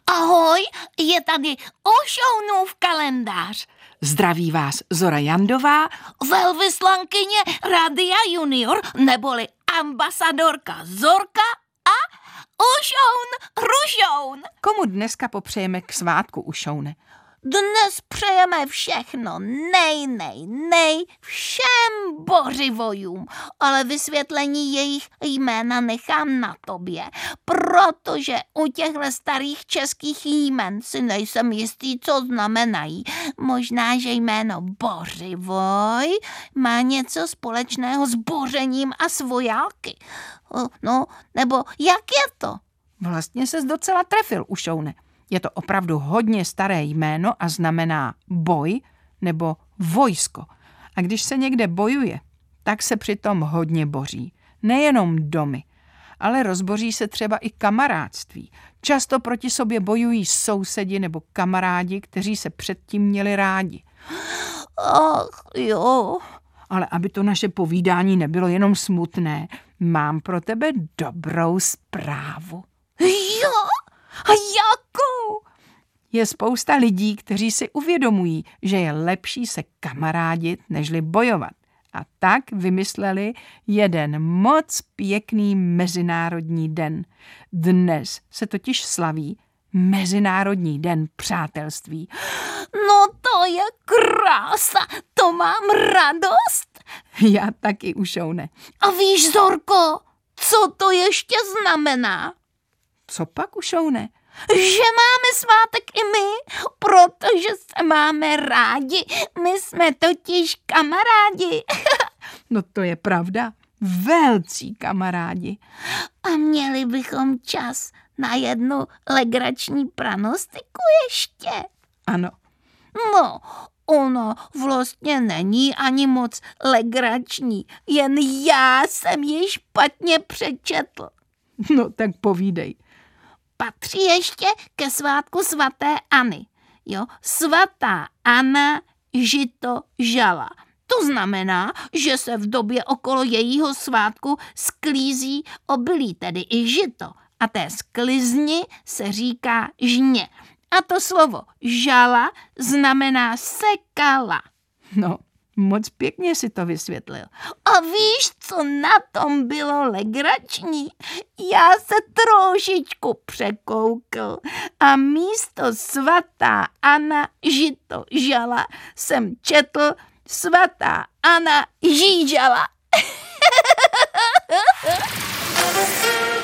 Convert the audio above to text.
Ahoj, je tady Ošounův kalendář. Zdraví vás Zora Jandová, Velvyslankyně Radia Junior, neboli ambasadorka Zorka a Ušoun Rušoun. Komu dneska popřejeme k svátku Ušoune? Dnes přejeme všechno nej všem bořivojům, ale vysvětlení jejich jména nechám na tobě, protože u těchto starých českých jmen si nejsem jistý, co znamenají. Možná, že jméno Bořivoj má něco společného s bořením a s vojáky. No, nebo jak je to? Vlastně ses docela trefil, Ušoune. Je to opravdu hodně staré jméno a znamená boj nebo vojsko. A když se někde bojuje, tak se přitom hodně boří. Nejenom domy, ale rozboří se třeba i kamarádství. Často proti sobě bojují sousedi nebo kamarádi, kteří se předtím měli rádi. Ach jo. Ale aby to naše povídání nebylo jenom smutné, mám pro tebe dobrou zprávu. Jo? A jakou? Je spousta lidí, kteří si uvědomují, že je lepší se kamarádit, nežli bojovat. A tak vymysleli jeden moc pěkný mezinárodní den. Dnes se totiž slaví Mezinárodní den přátelství. No to je krása, to mám radost. Já taky, Ušoune. A víš, Zorko, co to ještě znamená? Co pak, Ušoune? Že máme svátek i my, protože se máme rádi. My jsme totiž kamarádi. No to je pravda. Velcí kamarádi. A měli bychom čas na jednu legrační pranostiku ještě. Ano. No, ono vlastně není ani moc legrační, jen já jsem ji špatně přečetl. No tak povídej. Patří ještě ke svátku svaté Anny. Jo, svatá Anna žito žala. To znamená, že se v době okolo jejího svátku sklízí obilí, tedy i žito. A té sklizni se říká žně. A to slovo žala znamená sekala. No, moc pěkně si to vysvětlil. A víš, co na tom bylo legrační? Já se trošičku překoukl a místo svatá Anna žito žala jsem četl svatá Anna žížala.